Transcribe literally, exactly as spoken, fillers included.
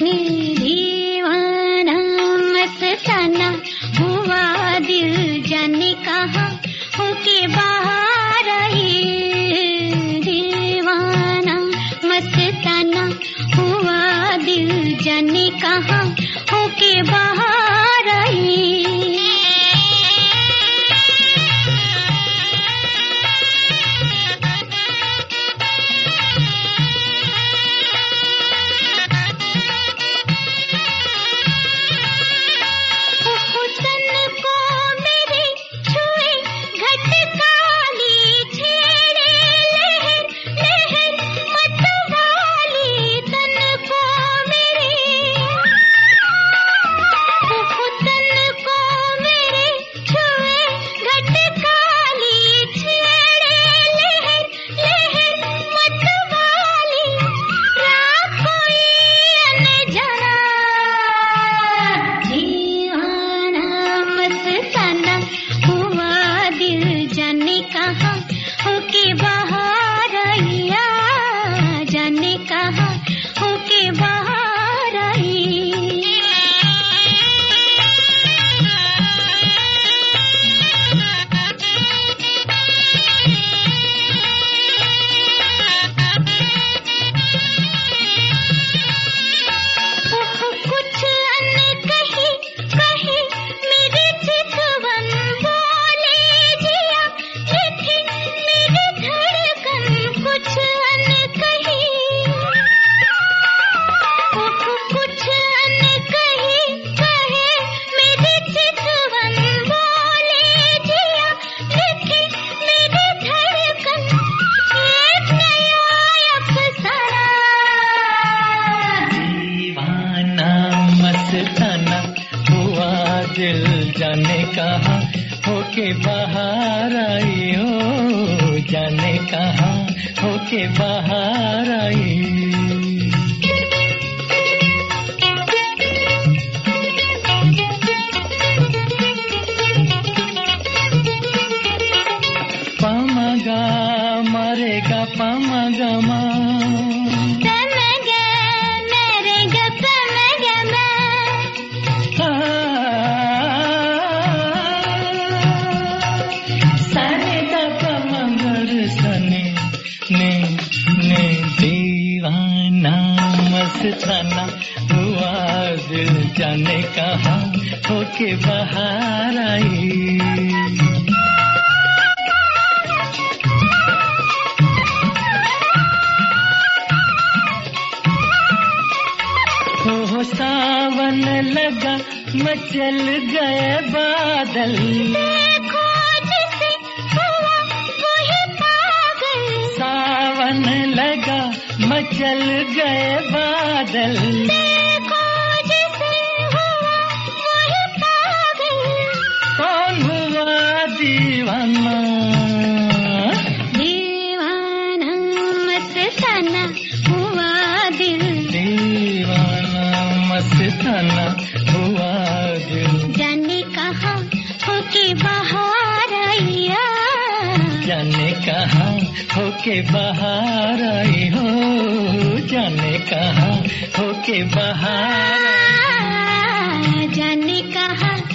दीवाना मस्ताना हुआ दिल जाने कहाँ होके बाहर आई। दीवाना मस्ताना हुआ दिल जाने कहाँ होके बाहर आई। दिल जाने कहाँ होके बाहर आई हो, जाने कहाँ होके बाहर आई। पामगा मरेगा पामगा मा ने ने दीवाना मस्ताना हुआ दिल जाने कहाँ होके बाहर आई। हो सावन लगा मचल गए बादल, सावन लगा मचल गए बादल, देखो जिसे हुआ वही पागल। कौन हुआ दीवाना, दीवाना मस्ताना हुआ दिल, दीवाना मस्ताना हुआ दिल, जाने कहाँ होके बाहर आया, जाने कहाँ होके बाहर आई हो, जाने कहाँ होके बाहर, जाने कहाँ